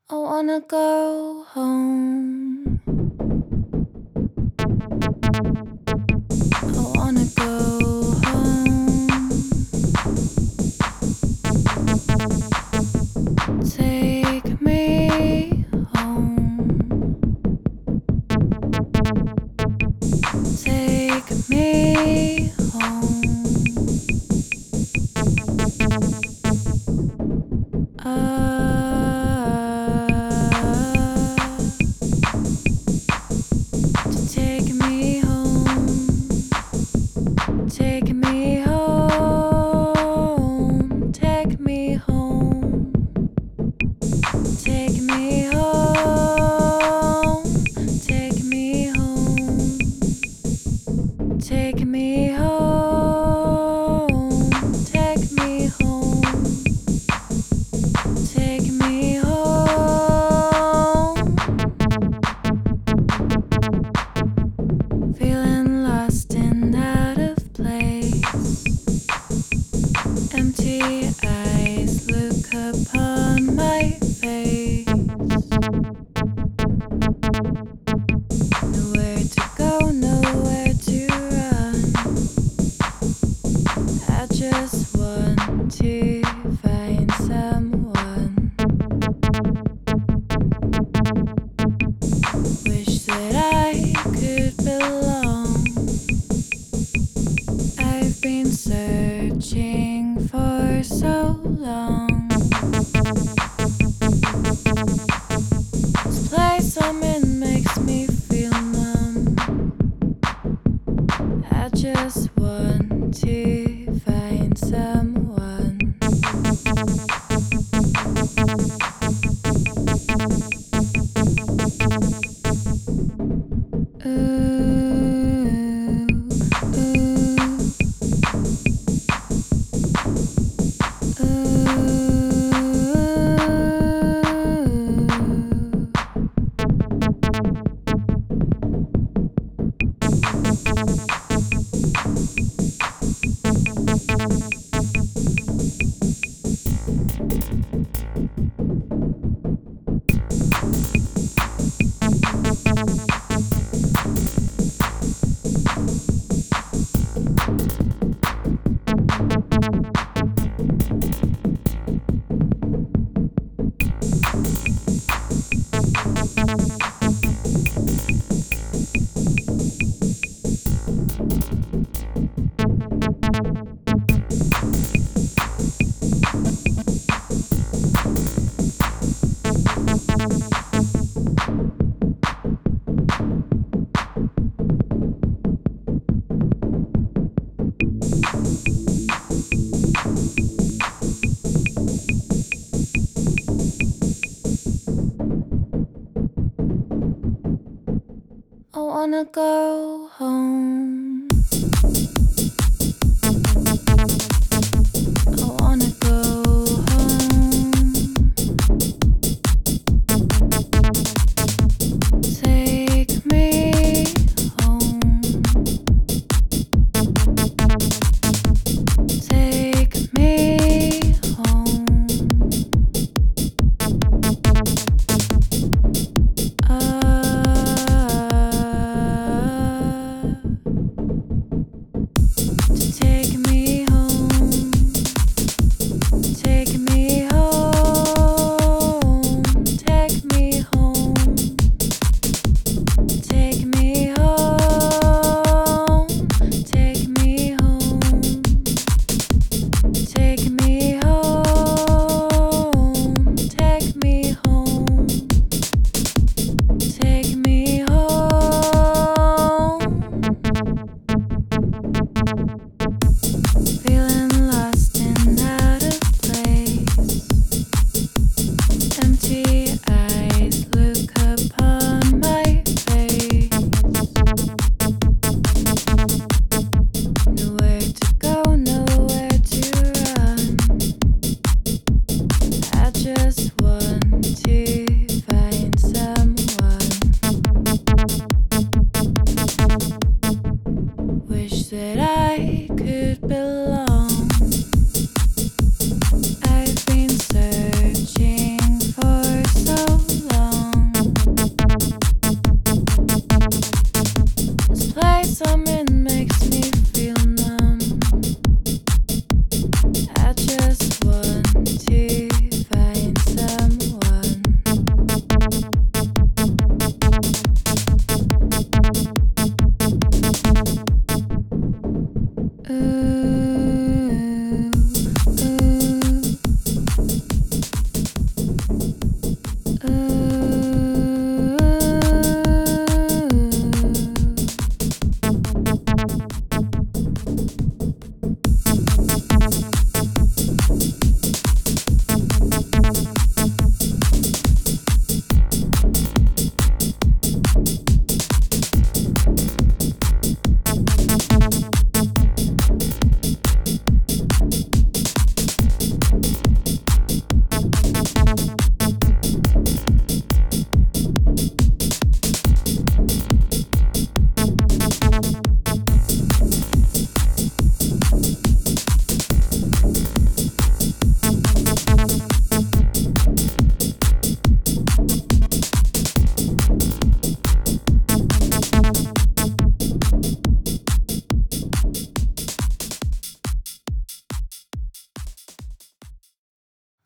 I wanna go home. I wanna go home. Take me home. Take me home. To take me home. Take me home. Take me home. Take me home. Take me home. Take me home. Take me home. Take me home. Feeling lost and out of place. Empty eyes look upon my face. Nowhere to go, nowhere to run. I just want to find someone. Wish that I could belong. I've been searching for so long. This place I'm in makes me feel numb. I just want to find someone. Ooh, I wanna go home. I wanna go home. Take me home. Take me home.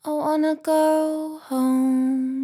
I wanna go home.